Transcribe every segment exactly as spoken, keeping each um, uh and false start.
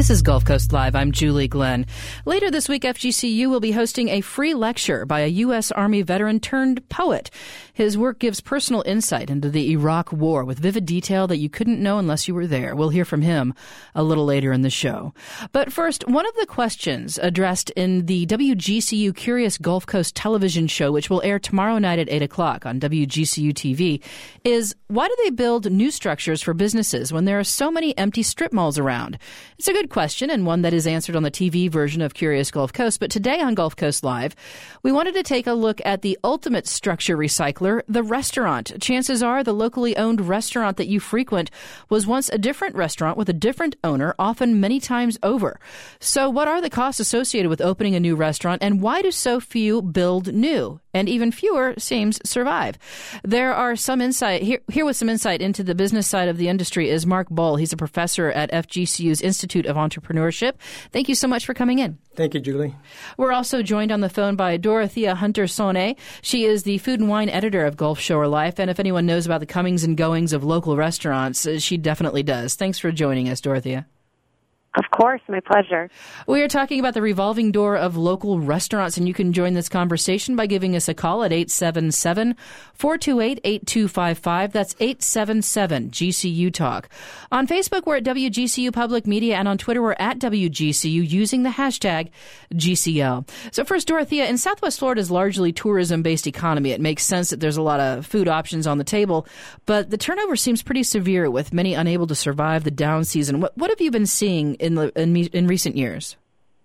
This is Gulf Coast Live. I'm Julie Glenn. Later this week, F G C U will be hosting a free lecture by a U S. Army veteran turned poet. His work gives personal insight into the Iraq War with vivid detail that you couldn't know unless you were there. We'll hear from him a little later in the show. But first, one of the questions addressed in the W G C U Curious Gulf Coast television show, which will air tomorrow night at eight o'clock on W G C U T V, is why do they build new structures for businesses when there are so many empty strip malls around? It's a good question, and one that is answered on the T V version of Curious Gulf Coast. But today on Gulf Coast Live, we wanted to take a look at the ultimate structure recycler, the restaurant. Chances are the locally owned restaurant that you frequent was once a different restaurant with a different owner, often many times over. So what are the costs associated with opening a new restaurant, and why do so few build new? And even fewer seems survive. There are some insight here, here with some insight into the business side of the industry is Mark Bull. He's a professor at F G C U's Institute of Entrepreneurship. Thank you so much for coming in. Thank you, Julie. We're also joined on the phone by Dorothea Hunter-Sonne. She is the food and wine editor of Gulf Shore Life. And if anyone knows about the comings and goings of local restaurants, she definitely does. Thanks for joining us, Dorothea. Of course, my pleasure. We are talking about the revolving door of local restaurants, and you can join this conversation by giving us a call at eight seven seven, four two eight, eight two five five. That's eight seven seven G C U Talk. On Facebook, we're at W G C U Public Media, and on Twitter, we're at W G C U using the hashtag G C L. So first, Dorothea, in Southwest Florida's largely tourism-based economy, it makes sense that there's a lot of food options on the table, but the turnover seems pretty severe with many unable to survive the down season. What, what have you been seeing in the in, in recent years?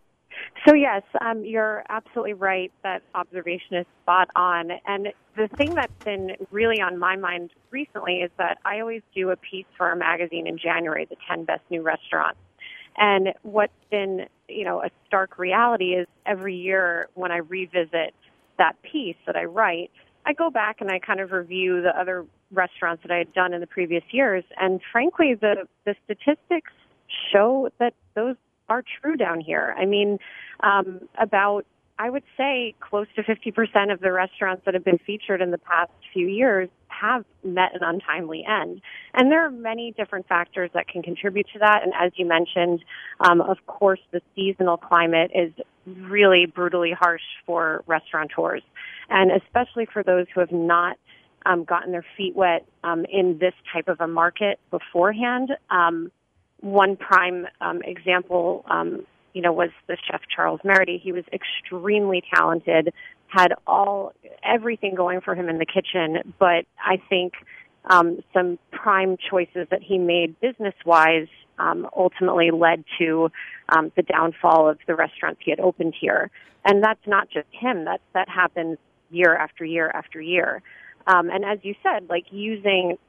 So yes, um, you're absolutely right. That observation is spot on. And the thing that's been really on my mind recently is that I always do a piece for our magazine in January, the ten best new restaurants. And what's been, you know, a stark reality is every year when I revisit that piece that I write, I go back and I kind of review the other restaurants that I had done in the previous years. And frankly, the, the statistics show that those are true down here. I mean, um, about, I would say, close to fifty percent of the restaurants that have been featured in the past few years have met an untimely end. And there are many different factors that can contribute to that. And as you mentioned, um, of course, the seasonal climate is really brutally harsh for restaurateurs, and especially for those who have not um, gotten their feet wet um, in this type of a market beforehand. Um, One prime um, example, um, you know, was the chef Charles Merity. He was extremely talented, had all everything going for him in the kitchen, but I think um, some prime choices that he made business-wise um, ultimately led to um, the downfall of the restaurants he had opened here. And that's not just him. That that happens year after year after year. Um, and as you said, like using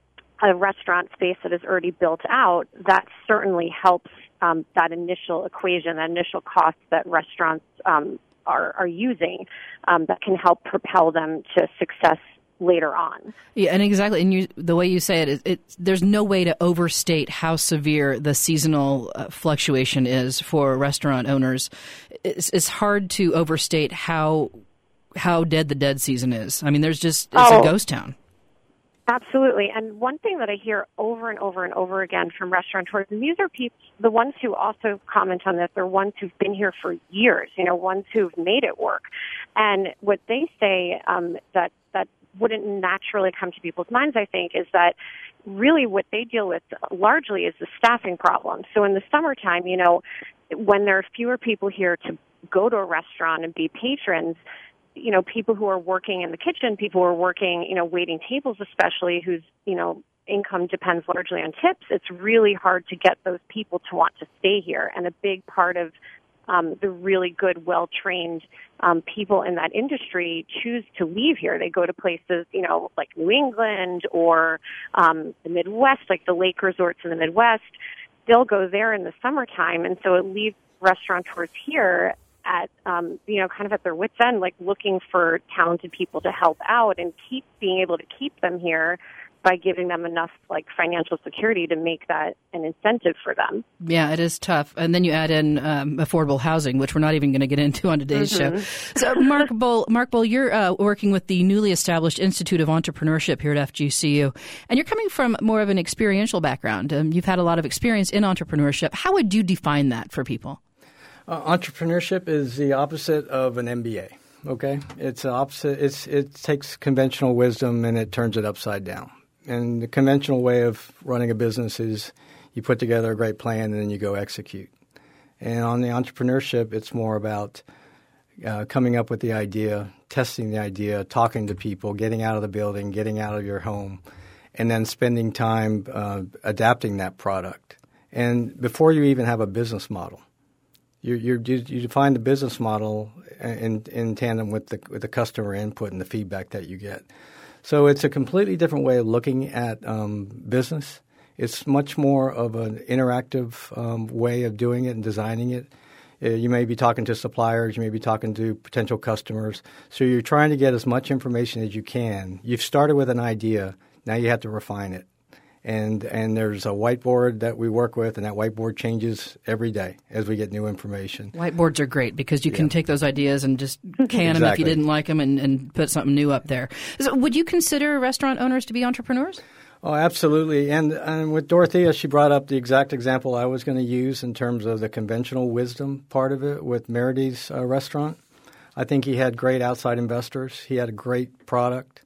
a restaurant space that is already built out, that certainly helps um, that initial equation, that initial cost that restaurants um, are, are using, um, that can help propel them to success later on. Yeah, and exactly, and you, the way you say it, it, it, there's no way to overstate how severe the seasonal uh, fluctuation is for restaurant owners. It's, it's hard to overstate how how dead the dead season is. I mean, there's just, it's oh. a ghost town. Absolutely. And one thing that I hear over and over and over again from restaurateurs, and these are people, the ones who also comment on this, are ones who've been here for years, you know, ones who've made it work. And what they say um, that, that wouldn't naturally come to people's minds, I think, is that really what they deal with largely is the staffing problem. So in the summertime, you know, when there are fewer people here to go to a restaurant and be patrons, you know, people who are working in the kitchen, people who are working, you know, waiting tables especially, whose, you know, income depends largely on tips, it's really hard to get those people to want to stay here. And a big part of um, the really good, well-trained um, people in that industry choose to leave here. They go to places, you know, like New England or um, the Midwest, like the lake resorts in the Midwest. They'll go there in the summertime, and so it leaves restaurateurs here at, um, you know, kind of at their wits' end, like looking for talented people to help out and keep being able to keep them here by giving them enough like financial security to make that an incentive for them. Yeah, it is tough. And then you add in um, affordable housing, which we're not even going to get into on today's mm-hmm. show. So, Mark Bull, Mark Bull, you're uh, working with the newly established Institute of Entrepreneurship here at F G C U, and you're coming from more of an experiential background. Um, you've had a lot of experience in entrepreneurship. How would you define that for people? Uh, entrepreneurship is the opposite of an M B A. Okay, it's opposite. It's it takes conventional wisdom and it turns it upside down. And the conventional way of running a business is you put together a great plan and then you go execute. And on the entrepreneurship, it's more about uh, coming up with the idea, testing the idea, talking to people, getting out of the building, getting out of your home, and then spending time uh, adapting that product. And before you even have a business model, you you you define the business model in in tandem with the with the customer input and the feedback that you get. So it's a completely different way of looking at um, business. It's much more of an interactive um, way of doing it and designing it. Uh, you may be talking to suppliers. You may be talking to potential customers. So you're trying to get as much information as you can. You've started with an idea. Now you have to refine it. And and there's a whiteboard that we work with, and that whiteboard changes every day as we get new information. Whiteboards are great because you can yeah. take those ideas and just can exactly. them if you didn't like them and, and put something new up there. So would you consider restaurant owners to be entrepreneurs? Oh, absolutely. And, and with Dorothea, she brought up the exact example I was going to use in terms of the conventional wisdom part of it with Meridy's uh, restaurant. I think he had great outside investors. He had a great product.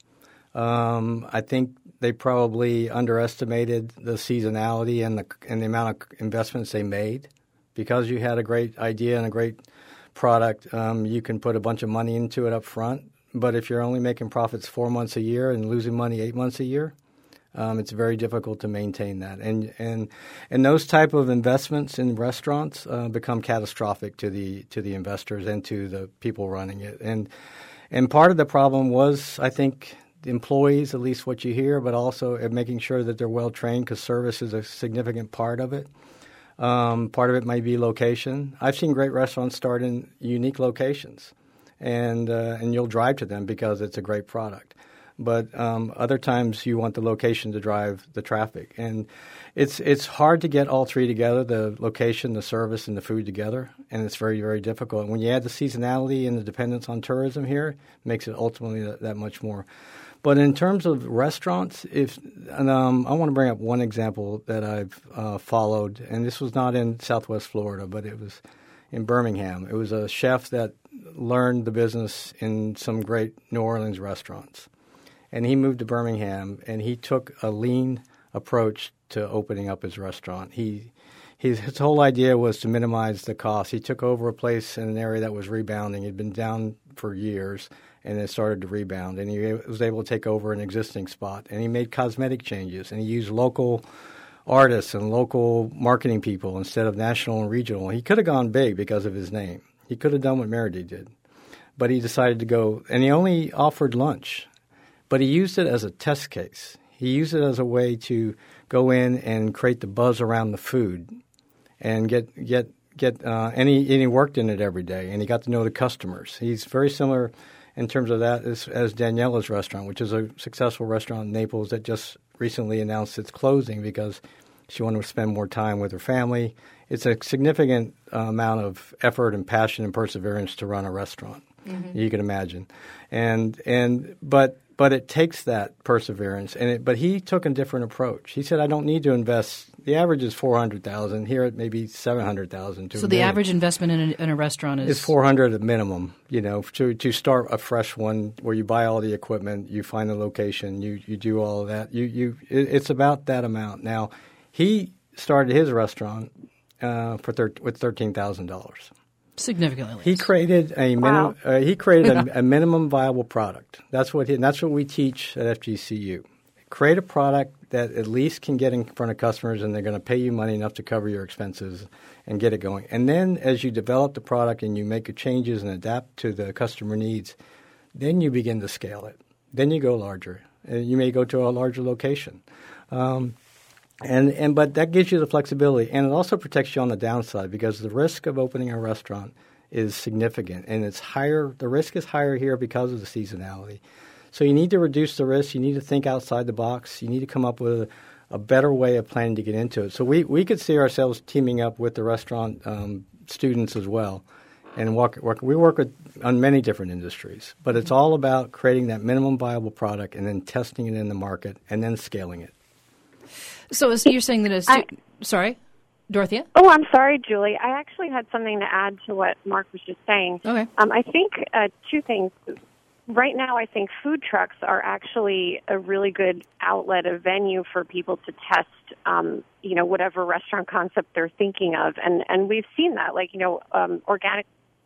Um, I think they probably underestimated the seasonality and the and the amount of investments they made. Because you had a great idea and a great product, um, you can put a bunch of money into it up front. But if you're only making profits four months a year and losing money eight months a year, um, it's very difficult to maintain that. And and and those type of investments in restaurants uh, become catastrophic to the to the investors and to the people running it. And and part of the problem was, I think, the employees, at least what you hear, but also making sure that they're well trained because service is a significant part of it. Um, part of it might be location. I've seen great restaurants start in unique locations, and uh, and you'll drive to them because it's a great product. But um, other times you want the location to drive the traffic, and it's it's hard to get all three together: the location, the service, and the food together, and it's very very difficult. And when you add the seasonality and the dependence on tourism here, it makes it ultimately that, that much more. But in terms of restaurants, if and, um, I want to bring up one example that I've uh, followed, and this was not in Southwest Florida, but it was in Birmingham. It was a chef that learned the business in some great New Orleans restaurants. And he moved to Birmingham, and he took a lean approach to opening up his restaurant. He his, his whole idea was to minimize the cost. He took over a place in an area that was rebounding. It had been down for years, and it started to rebound. And he was able to take over an existing spot. And he made cosmetic changes, and he used local artists and local marketing people instead of national and regional. He could have gone big because of his name. He could have done what Meredy did. But he decided to go, and he only offered lunch. But he used it as a test case. He used it as a way to go in and create the buzz around the food and get get get uh, and, he, and he worked in it every day, and he got to know the customers. He's very similar in terms of that as, as Daniela's restaurant, which is a successful restaurant in Naples that just recently announced its closing because she wanted to spend more time with her family. It's a significant uh, amount of effort and passion and perseverance to run a restaurant. Mm-hmm. You can imagine. And and but but it takes that perseverance. And it, but he took a different approach. He said, I don't need to invest. The average is four hundred thousand dollars. Here it may be seven hundred thousand dollars. So the average investment in a, in a restaurant is? Is four hundred dollars at minimum, you know, to, to start a fresh one where you buy all the equipment, you find the location, you, you do all of that. You you it, It's about that amount. Now, he started his restaurant uh, for thir- with thirteen thousand dollars. Significantly less. He created a wow. minimum. Uh, he created a, a minimum viable product. That's what he, and that's what we teach at F G C U. Create a product that at least can get in front of customers, and they're going to pay you money enough to cover your expenses and get it going. And then, as you develop the product and you make changes and adapt to the customer needs, then you begin to scale it. Then you go larger. Uh, you may go to a larger location. Um, And and but that gives you the flexibility, and it also protects you on the downside because the risk of opening a restaurant is significant, and it's higher. The risk is higher here because of the seasonality. So you need to reduce the risk. You need to think outside the box. You need to come up with a, a better way of planning to get into it. So we, we could see ourselves teaming up with the restaurant um, students as well. And work, work, we work with, on many different industries. But it's all about creating that minimum viable product and then testing it in the market and then scaling it. So is, you're saying that a stu- – sorry, Dorothea? Oh, I'm sorry, Julie. I actually had something to add to what Mark was just saying. Okay. Um, I think uh, two things. Right now, I think food trucks are actually a really good outlet, a venue for people to test, um, you know, whatever restaurant concept they're thinking of. And, and we've seen that, like, you know, um, organic.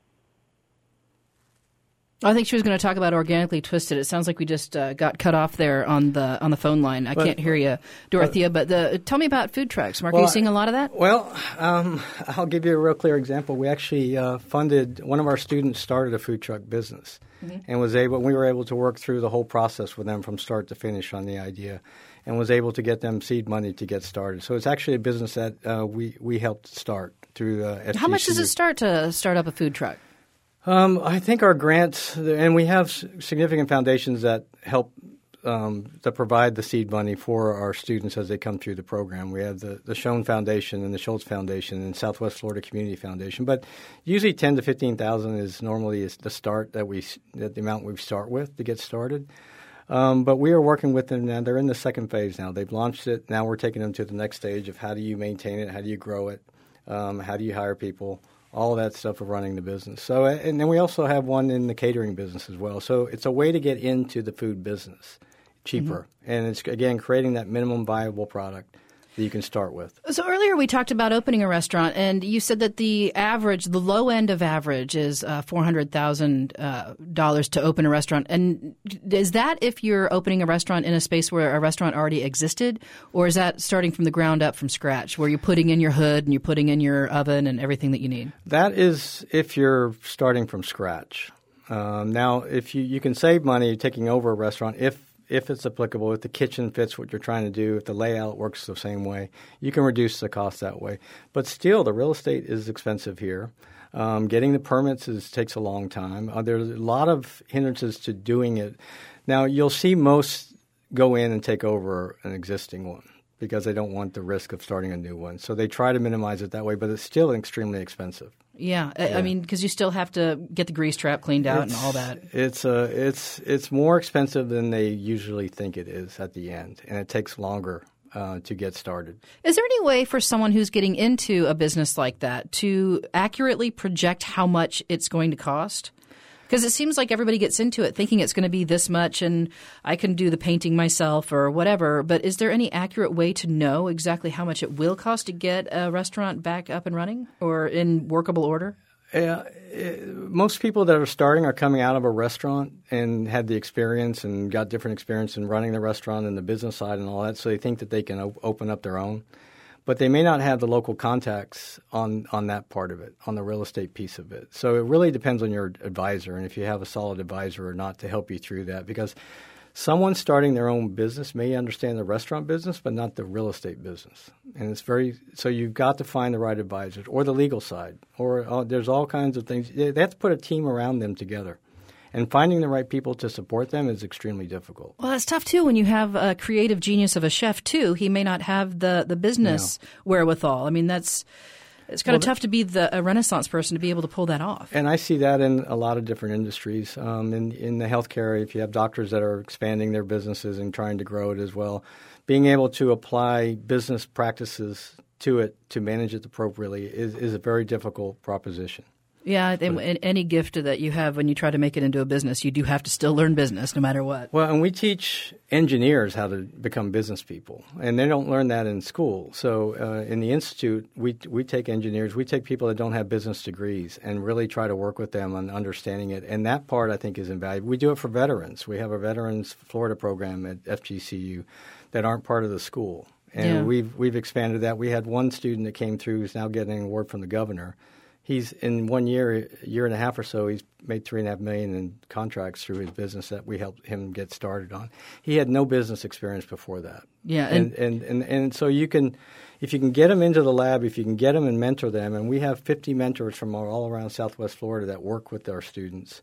I think she was going to talk about Organically Twisted. It sounds like we just uh, got cut off there on the on the phone line. I but, can't hear you, Dorothea. But the, tell me about food trucks. Mark, well, are you seeing a lot of that? Well, um, I'll give you a real clear example. We actually uh, funded – one of our students started a food truck business mm-hmm. and was able – we were able to work through the whole process with them from start to finish on the idea and was able to get them seed money to get started. So it's actually a business that uh, we, we helped start through uh, F G C U. How much does it start to start up a food truck? Um, I think our grants, and we have significant foundations that help um, that provide the seed money for our students as they come through the program. We have the, the Schoen Foundation and the Schultz Foundation and Southwest Florida Community Foundation. But usually ten to fifteen thousand is normally is the start that we that the amount we start with to get started. Um, but we are working with them now. They're in the second phase now. They've launched it. Now we're taking them to the next stage of how do you maintain it, how do you grow it, um, how do you hire people. All that stuff of running the business. So, and then we also have one in the catering business as well. So it's a way to get into the food business cheaper. Mm-hmm. And it's, again, creating that minimum viable product that you can start with. So earlier we talked about opening a restaurant, and you said that the average, the low end of average is uh, four hundred thousand dollars uh, to open a restaurant. And is that if you're opening a restaurant in a space where a restaurant already existed, or is that starting from the ground up from scratch, where you're putting in your hood and you're putting in your oven and everything that you need? That is if you're starting from scratch. Um, now, if you, you can save money taking over a restaurant if If it's applicable, if the kitchen fits what you're trying to do, if the layout works the same way, you can reduce the cost that way. But still, the real estate is expensive here. Um, getting the permits is, takes a long time. Uh, there's a lot of hindrances to doing it. Now, you'll see most go in and take over an existing one because they don't want the risk of starting a new one. So they try to minimize it that way, but it's still extremely expensive. Yeah, I, yeah. I mean, because you still have to get the grease trap cleaned out it's, and all that. It's uh, it's it's more expensive than they usually think it is at the end, and it takes longer uh, to get started. Is there any way for someone who's getting into a business like that to accurately project how much it's going to cost? Because it seems like everybody gets into it thinking it's going to be this much and I can do the painting myself or whatever. But is there any accurate way to know exactly how much it will cost to get a restaurant back up and running or in workable order? Yeah, it, most people that are starting are coming out of a restaurant and had the experience and got different experience in running the restaurant and the business side and all that. So they think that they can op- open up their own. But they may not have the local contacts on, on that part of it, on the real estate piece of it. So it really depends on your advisor and if you have a solid advisor or not to help you through that. Because someone starting their own business may understand the restaurant business but not the real estate business. And it's very – so you've got to find the right advisors or the legal side. Or uh, there's all kinds of things. They have to put a team around them together. And finding the right people to support them is extremely difficult. Well, that's tough, too, when you have a creative genius of a chef, too. He may not have the, the business no. wherewithal. I mean, that's it's kind well, of tough to be the, a Renaissance person to be able to pull that off. And I see that in a lot of different industries. Um, in, in the healthcare, if you have doctors that are expanding their businesses and trying to grow it as well, being able to apply business practices to it to manage it appropriately is, is a very difficult proposition. Yeah, and any gift that you have when you try to make it into a business, you do have to still learn business no matter what. Well, and we teach engineers how to become business people, and they don't learn that in school. So uh, in the Institute, we we take engineers, we take people that don't have business degrees and really try to work with them on understanding it. And that part, I think, is invaluable. We do it for veterans. We have a Veterans Florida program at F G C U that aren't part of the school. And yeah. we've we've expanded that. We had one student that came through who's now getting an award from the governor. He's in one year, year and a half or so, he's made three and a half million in contracts through his business that we helped him get started on. He had no business experience before that. Yeah, and and, and, and, and so you can, if you can get them into the lab, if you can get them and mentor them, and we have fifty mentors from all around Southwest Florida that work with our students.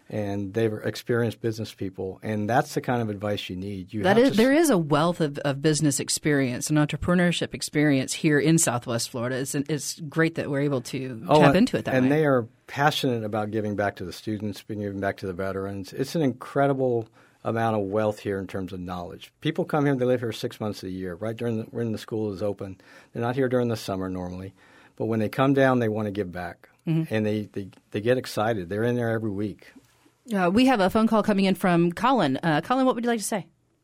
and they've experienced business people, and that's the kind of advice you need. You that have is, to, there is a wealth of, of business experience and entrepreneurship experience here in Southwest Florida. It's, it's great that we're able to oh, tap and, into it that and way. And they are passionate about giving back to the students, giving back to the veterans. It's an incredible amount of wealth here in terms of knowledge. People come here, they live here six months a year, right during the, when the school is open. They're not here during the summer normally, but when they come down, they want to give back, mm-hmm. and they, they, they get excited. They're in there every week. Uh, we have a phone call coming in from Colin. Uh, Colin, what would you like to say?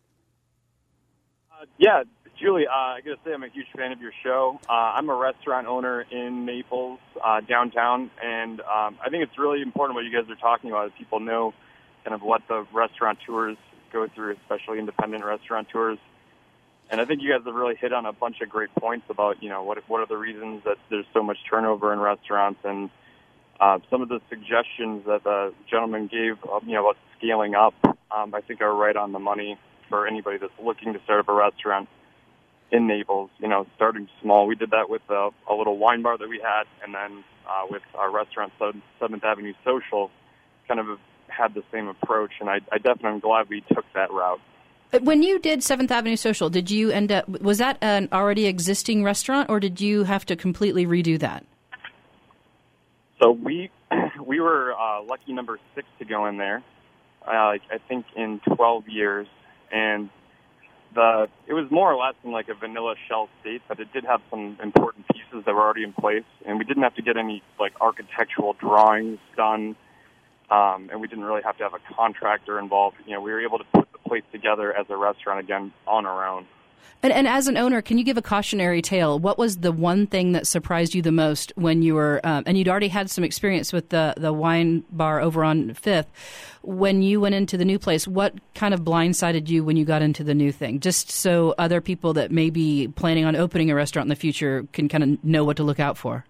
Uh, yeah, Julie, uh, I got to say I'm a huge fan of your show. Uh, I'm a restaurant owner in Naples, uh, downtown, and um, I think it's really important what you guys are talking about, is people know kind of what the restaurateurs go through, especially independent restaurateurs. And I think you guys have really hit on a bunch of great points about, you know, what what are the reasons that there's so much turnover in restaurants, and Uh, some of the suggestions that the gentleman gave, uh, you know, about scaling up, um, I think are right on the money for anybody that's looking to start up a restaurant in Naples. You know, starting small. We did that with a, a little wine bar that we had, and then uh, with our restaurant, seventh Avenue Social, kind of had the same approach. And I, I definitely am glad we took that route. When you did seventh Avenue Social, did you end up, was that an already existing restaurant, or did you have to completely redo that? So we we were uh, lucky number six to go in there, uh, I think in twelve years, and the it was more or less in like a vanilla shell state, but it did have some important pieces that were already in place, and we didn't have to get any like architectural drawings done, um, and we didn't really have to have a contractor involved. You know, we were able to put the place together as a restaurant again on our own. And, and as an owner, can you give a cautionary tale? What was the one thing that surprised you the most when you were, um, and you'd already had some experience with the, the wine bar over on Fifth. When you went into the new place, what kind of blindsided you when you got into the new thing? Just so other people that may be planning on opening a restaurant in the future can kind of know what to look out for.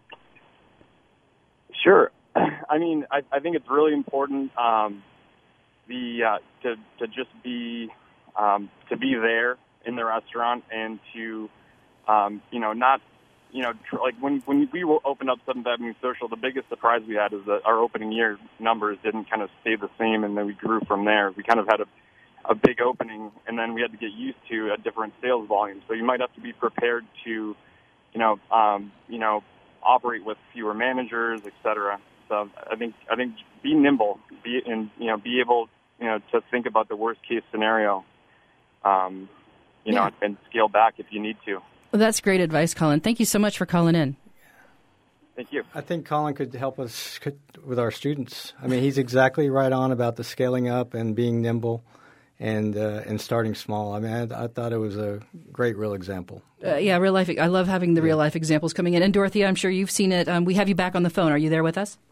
Sure. I mean, I, I think it's really important um, the uh, to to just be um, to be there in the restaurant, and to, um, you know, not, you know, tr- like when when we opened up seventh Avenue Social, the biggest surprise we had is that our opening year numbers didn't kind of stay the same, and then we grew from there. We kind of had a, a big opening, and then we had to get used to a different sales volume. So you might have to be prepared to, you know, um, you know, operate with fewer managers, et cetera. So I think I think be nimble, be and you know, be able, you know, to think about the worst case scenario. Um, You know, yeah. and scale back if you need to. Well, that's great advice, Colin. Thank you so much for calling in. Thank you. I think Colin could help us could, with our students. I mean, he's exactly right on about the scaling up and being nimble and uh, and starting small. I mean, I, I thought it was a great real example. Uh, yeah, real life. I love having the yeah. real life examples coming in. And Dorothy, I'm sure you've seen it. Um, we have you back on the phone. Are you there with us?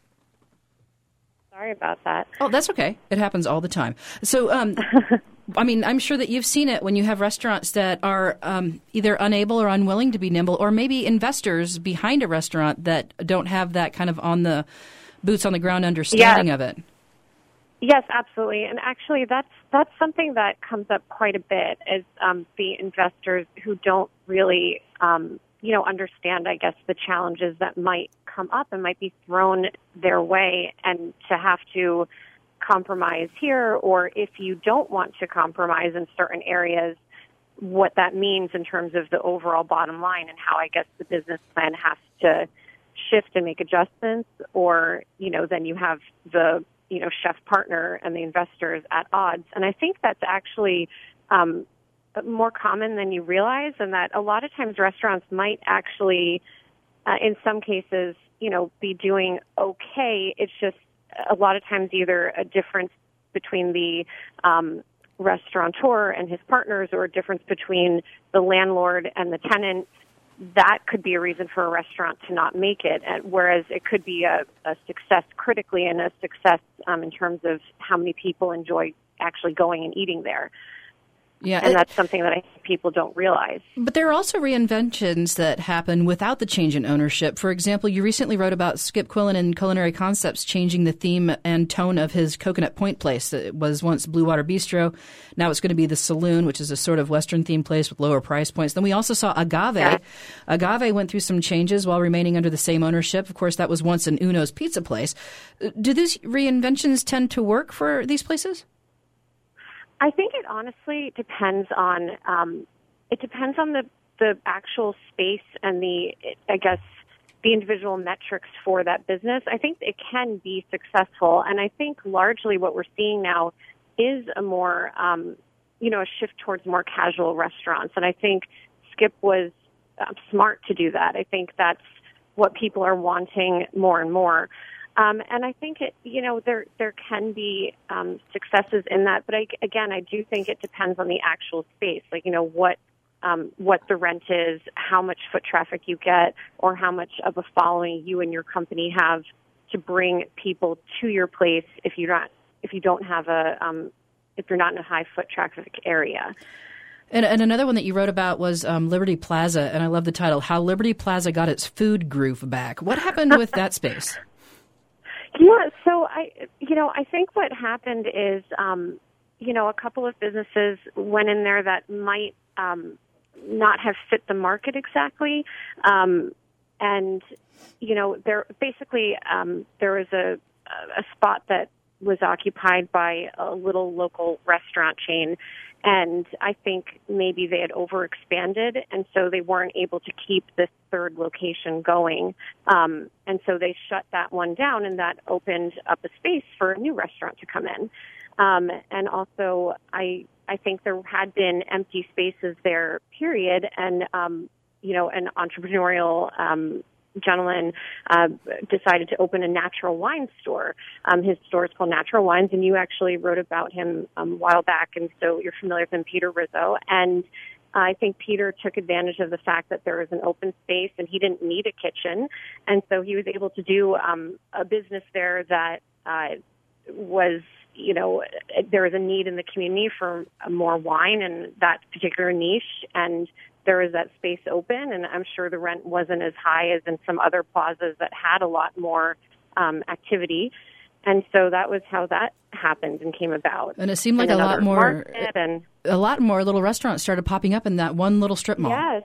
Sorry about that. Oh, that's okay. It happens all the time. So, um, I mean, I'm sure that you've seen it when you have restaurants that are um, either unable or unwilling to be nimble, or maybe investors behind a restaurant that don't have that kind of on the boots on the ground understanding yes. of it. Yes, absolutely. And actually, that's that's something that comes up quite a bit, is um, the investors who don't really, um, you know, understand, I guess, the challenges that might come up and might be thrown their way, and to have to compromise here, or if you don't want to compromise in certain areas, what that means in terms of the overall bottom line, and how I guess the business plan has to shift and make adjustments, or, you know, then you have the, you know, chef partner and the investors at odds. And I think that's actually um, more common than you realize, and that a lot of times restaurants might actually, uh, in some cases, you know, be doing okay. It's just a lot of times either a difference between the um, restaurateur and his partners, or a difference between the landlord and the tenant. That could be a reason for a restaurant to not make it, and whereas it could be a, a success critically and a success um, in terms of how many people enjoy actually going and eating there. Yeah, and that's something that I think people don't realize. But there are also reinventions that happen without the change in ownership. For example, you recently wrote about Skip Quillen and Culinary Concepts changing the theme and tone of his Coconut Point place. It was once Blue Water Bistro. Now it's going to be the Saloon, which is a sort of Western-themed place with lower price points. Then we also saw Agave. Yeah. Agave went through some changes while remaining under the same ownership. Of course, that was once an Uno's Pizza place. Do these reinventions tend to work for these places? I think it honestly depends on um, it depends on the, the actual space and the I guess the individual metrics for that business. I think it can be successful, and I think largely what we're seeing now is a more um, you know a shift towards more casual restaurants, and I think Skip was uh, smart to do that. I think that's what people are wanting more and more. Um, and I think it, you know, there there can be um, successes in that, but I, again, I do think it depends on the actual space, like you know what um, what the rent is, how much foot traffic you get, or how much of a following you and your company have to bring people to your place if you're not if you don't have a um, if you're not in a high foot traffic area. And, and another one that you wrote about was um, Liberty Plaza, and I love the title, How Liberty Plaza Got Its Food Groove Back. What happened with that space? Yeah, so I, you know, I think what happened is, um, you know, a couple of businesses went in there that might um, not have fit the market exactly, um, and you know, there basically um, there was a a spot that was occupied by a little local restaurant chain. And I think maybe they had overexpanded, and so they weren't able to keep this third location going. Um, and so they shut that one down, and that opened up a space for a new restaurant to come in. Um, and also, I I think there had been empty spaces there, period. And, um, you know, an entrepreneurial um gentleman uh, decided to open a natural wine store. Um, his store is called Natural Wines, and you actually wrote about him um, a while back, and so you're familiar with him, Peter Rizzo. And uh, I think Peter took advantage of the fact that there was an open space and he didn't need a kitchen, and so he was able to do um, a business there that uh, was, you know, there was a need in the community for more wine in that particular niche, and there was that space open, and I'm sure the rent wasn't as high as in some other plazas that had a lot more um, activity. And so that was how that happened and came about. And it seemed like a lot more, and, a lot more little restaurants started popping up in that one little strip mall. Yes.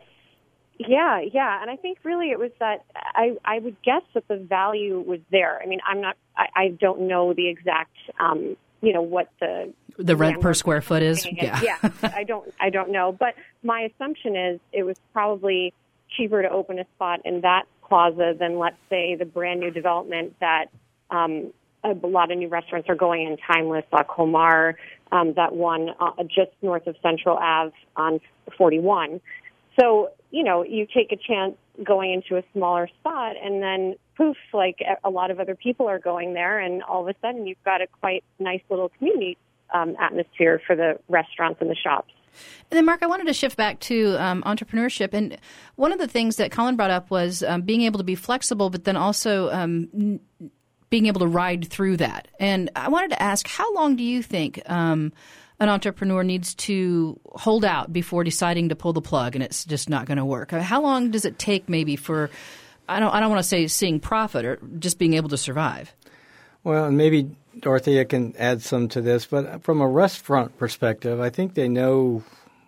Yeah, yeah. And I think really it was that I, I would guess that the value was there. I mean, I'm not, I, I don't know the exact, um, you know, what the the rent per square foot is. Yeah, yeah. I don't, I don't know. But my assumption is it was probably cheaper to open a spot in that plaza than, let's say, the brand new development that um, a lot of new restaurants are going in. Timeless, La Colmar, um, that one uh, just north of Central Ave on forty-one. So, you know, you take a chance going into a smaller spot, and then poof, like a lot of other people are going there, and all of a sudden you've got a quite nice little community um, atmosphere for the restaurants and the shops. And then, Mark, I wanted to shift back to um, entrepreneurship. And one of the things that Colin brought up was um, being able to be flexible, but then also um, n- being able to ride through that. And I wanted to ask, how long do you think um, an entrepreneur needs to hold out before deciding to pull the plug and it's just not going to work? How long does it take maybe for, I don't, I don't want to say seeing profit, or just being able to survive? Well, and maybe Dorothea can add some to this, but from a restaurant perspective, I think they know.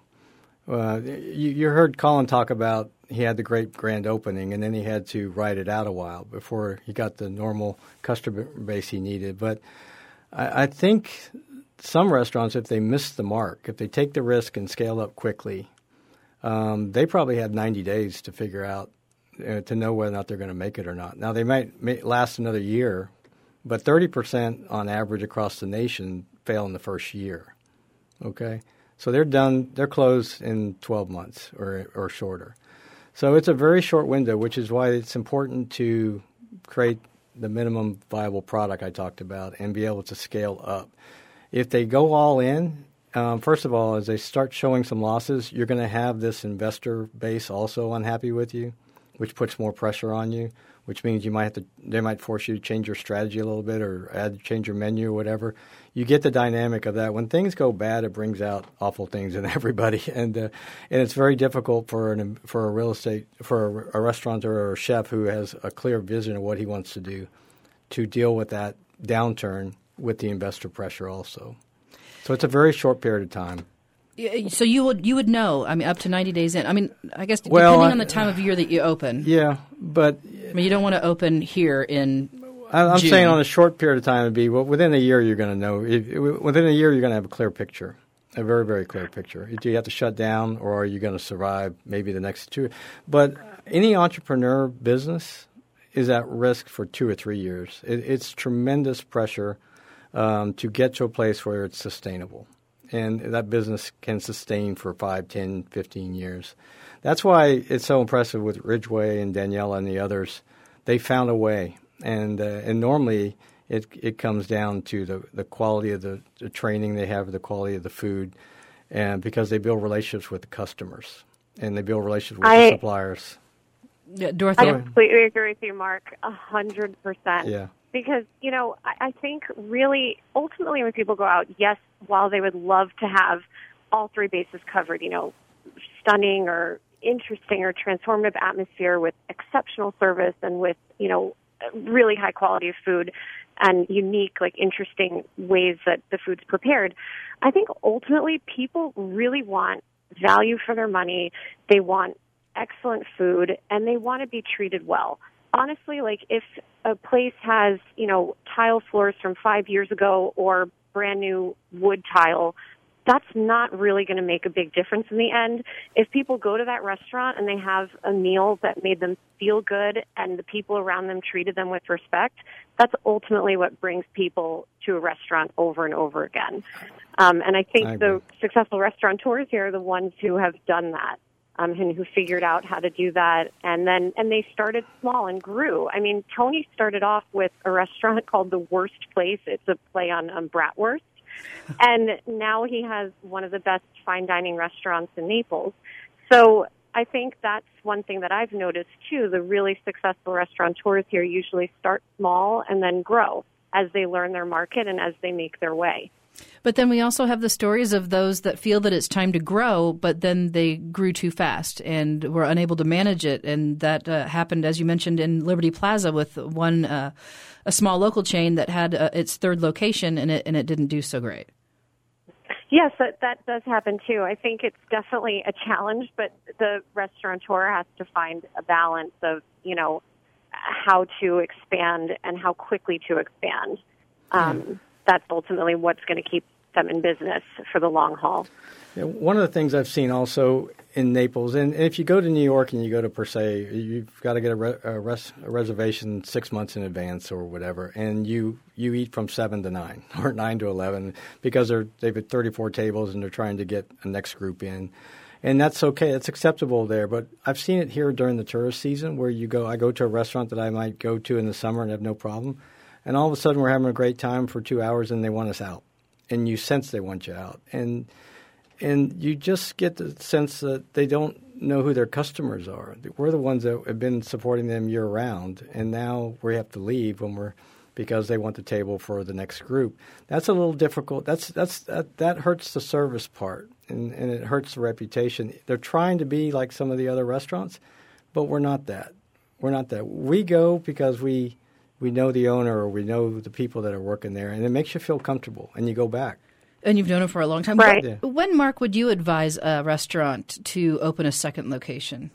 Uh, you, you heard Colin talk about he had the great grand opening, and then he had to ride it out a while before he got the normal customer base he needed. But I, I think some restaurants, if they miss the mark, if they take the risk and scale up quickly, um, they probably had ninety days to figure out, uh, to know whether or not they're going to make it or not. Now, they might may last another year, but thirty percent on average across the nation fail in the first year, okay? So they're done, they're closed in twelve months or or shorter. So it's a very short window, which is why it's important to create the minimum viable product I talked about and be able to scale up. If they go all in, um, first of all, as they start showing some losses, you're going to have this investor base also unhappy with you. which puts more pressure on you, which means you might have to, they might force you to change your strategy a little bit or add, change your menu or whatever. You get the dynamic of that. When things go bad, it brings out awful things in everybody, and uh, and it's very difficult for an for a real estate for a, a restaurateur or a chef who has a clear vision of what he wants to do to deal with that downturn with the investor pressure also. So it's a very short period of time. So you would you would know, I mean, up to ninety days in. I mean, I guess well, depending I, on the time of year that you open. Yeah, but I mean, you don't want to open here in I'm June. saying on a short period of time, it'd be well, within a year you're going to know. If, within a year you're going to have a clear picture, a very, very clear picture. Do you have to shut down, or are you going to survive maybe the next two? But any entrepreneur business is at risk for two or three years. It, it's tremendous pressure um, to get to a place where it's sustainable. And that business can sustain for five, ten, fifteen years. That's why it's so impressive with Ridgway and Daniela and the others. They found a way. And uh, and normally it it comes down to the, the quality of the, the training they have, the quality of the food, and because they build relationships with the customers and they build relationships with I, the suppliers. Yeah, Dorothy? I completely agree with you, Mark, a hundred percent. Yeah. Because, you know, I, I think really ultimately when people go out, yes, while they would love to have all three bases covered, you know, stunning or interesting or transformative atmosphere with exceptional service and with, you know, really high quality of food and unique, like interesting ways that the food's prepared. I think ultimately people really want value for their money. They want excellent food and they want to be treated well. Honestly, like if a place has, you know, tile floors from five years ago or brand new wood tile, that's not really going to make a big difference in the end. If people go to that restaurant and they have a meal that made them feel good and the people around them treated them with respect, that's ultimately what brings people to a restaurant over and over again. Um, and I think I the successful restaurateurs here are the ones who have done that. Um, and who figured out how to do that, and then and they started small and grew. I mean, Tony started off with a restaurant called The Worst Place. It's a play on um, bratwurst, and now he has one of the best fine dining restaurants in Naples. So I think that's one thing that I've noticed too. The really successful restaurateurs here usually start small and then grow as they learn their market and as they make their way. But then we also have the stories of those that feel that it's time to grow, but then they grew too fast and were unable to manage it. And that uh, happened, as you mentioned, in Liberty Plaza with one uh, a small local chain that had uh, its third location, and it and it didn't do so great. Yes, that, that does happen too. I think it's definitely a challenge, but the restaurateur has to find a balance of, you know, how to expand and how quickly to expand. Um, yeah. That's ultimately what's going to keep them in business for the long haul. Yeah, one of the things I've seen also in Naples, and if you go to New York and you go to Per Se, you've got to get a, re, a, res, a reservation six months in advance or whatever, and you, you eat from seven to nine or nine to eleven because they're, they've got thirty-four tables and they're trying to get a next group in. And that's okay. It's acceptable there. But I've seen it here during the tourist season where you go – I go to a restaurant that I might go to in the summer and have no problem. And all of a sudden we're having a great time for two hours and they want us out. And you sense they want you out. And and you just get the sense that they don't know who their customers are. We're the ones that have been supporting them year-round. And now we have to leave when we're because they want the table for the next group. That's a little difficult. That's that's that, that hurts the service part. And, and it hurts the reputation. They're trying to be like some of the other restaurants, but we're not that. We're not that. We go because we – we know the owner or we know the people that are working there, and it makes you feel comfortable, and you go back. And you've known them for a long time. Right. When, yeah. when, Mark, would you advise a restaurant to open a second location?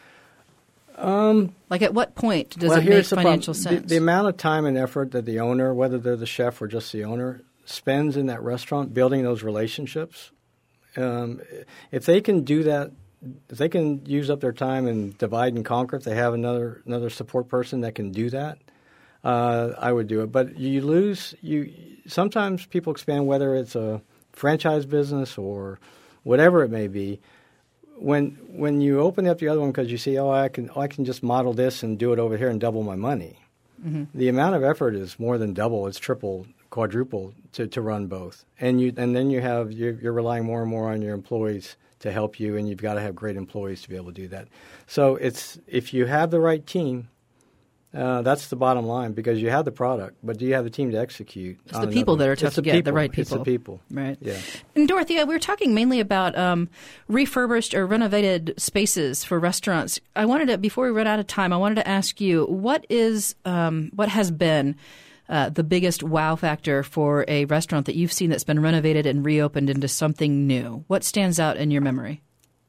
Um, like at what point does well, it make financial sense? The, the amount of time and effort that the owner, whether they're the chef or just the owner, spends in that restaurant building those relationships, um, if they can do that, if they can use up their time and divide and conquer, if they have another another support person that can do that, Uh, I would do it, but you lose. You sometimes people expand, whether it's a franchise business or whatever it may be. When when you open up the other one because you see, oh, I can oh, I can just model this and do it over here and double my money. Mm-hmm. The amount of effort is more than double; it's triple, quadruple to, to run both, and you and then you have you're, you're relying more and more on your employees' to help you, and you've got to have great employees to be able to do that. So it's if you have the right team, uh, that's the bottom line, because you have the product, but do you have the team to execute? It's the people that are tough to get, the right people. It's the people. Right. Yeah. And Dorothea, we were talking mainly about um, refurbished or renovated spaces for restaurants. I wanted to, before we run out of time, I wanted to ask you, what is, um, what has been uh, the biggest wow factor for a restaurant that you've seen that's been renovated and reopened into something new? What stands out in your memory?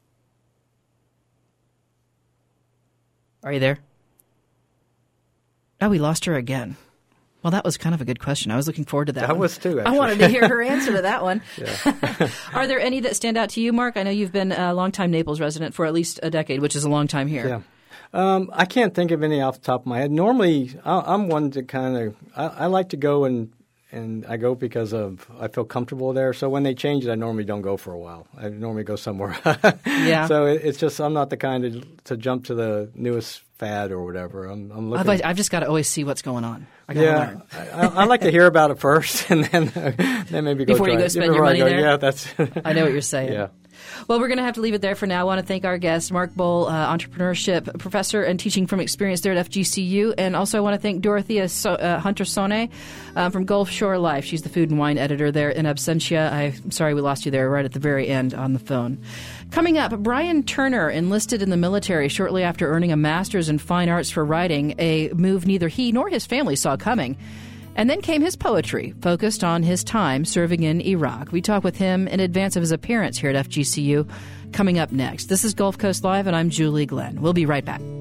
Are you there? Oh, we lost her again. Well, that was kind of a good question. I was looking forward to that. That one. was too, actually. I wanted to hear her answer to that one. Yeah. Are there any that stand out to you, Mark? I know you've been a longtime Naples resident for at least a decade, which is a long time here. Yeah. Um, I can't think of any off the top of my head. Normally, I, I'm one to kind of I, – I like to go and and I go because of I feel comfortable there. So when they change it, I normally don't go for a while. I normally go somewhere. Yeah. So it, it's just I'm not the kind to, to jump to the newest fad or whatever. I'm, I'm looking. I've, I've just got to always see what's going on. I gotta yeah, learn. I, I like to hear about it first, and then uh, then maybe go before try you go it. spend Before your money I go, there. Yeah, that's. I know what you're saying. Yeah. Well, we're going to have to leave it there for now. I want to thank our guest, Mark Bohl, uh, entrepreneurship professor and teaching from experience there at F G C U. And also I want to thank Dorothea so- uh, Hunter-Sone uh, from Gulf Shore Life. She's the food and wine editor there in absentia. I'm sorry we lost you there right at the very end on the phone. Coming up, Brian Turner enlisted in the military shortly after earning a master's in fine arts for writing, a move neither he nor his family saw coming. And then came his poetry, focused on his time serving in Iraq. We talk with him in advance of his appearance here at F G C U, coming up next. This is Gulf Coast Live, and I'm Julie Glenn. We'll be right back.